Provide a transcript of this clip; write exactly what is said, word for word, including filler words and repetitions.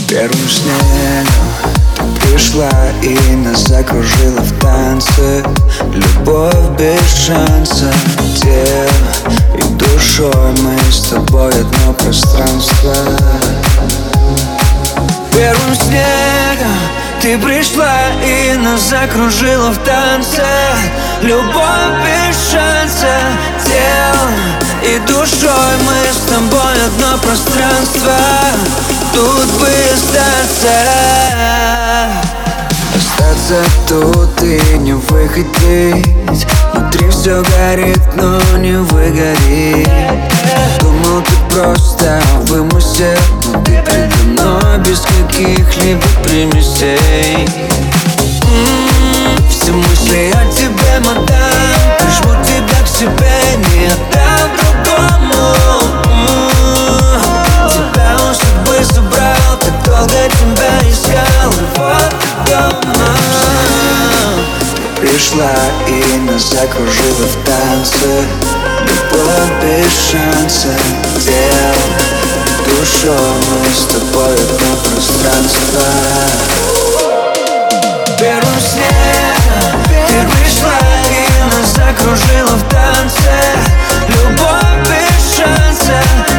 Первым снегом ты пришла и нас закружила в танце. Любовь без шанса, телом и душой мы с тобой одно пространство. Первым снегом ты пришла и нас закружила в танце. Любовь без шанса, телом и душой мы с тобой одно пространство. Тут бы остаться, остаться тут и не выходить. Внутри все горит, но не выгорит. Думал, ты просто вымысел, но ты предо мной без каких-либо примесей. М-м-м, все мысли о тебе, мадам, прижму тебя к себе, не отдам другому. М-м-м, тебя у судьбы забрал, так долго тебя искал, и вот ты дома. Ты пришла и нас закружила в танце. Любовь без шанса, телом, душой мы с тобой одно пространство. Первым снегом ты пришла и нас закружила в танце. Любовь без шанса,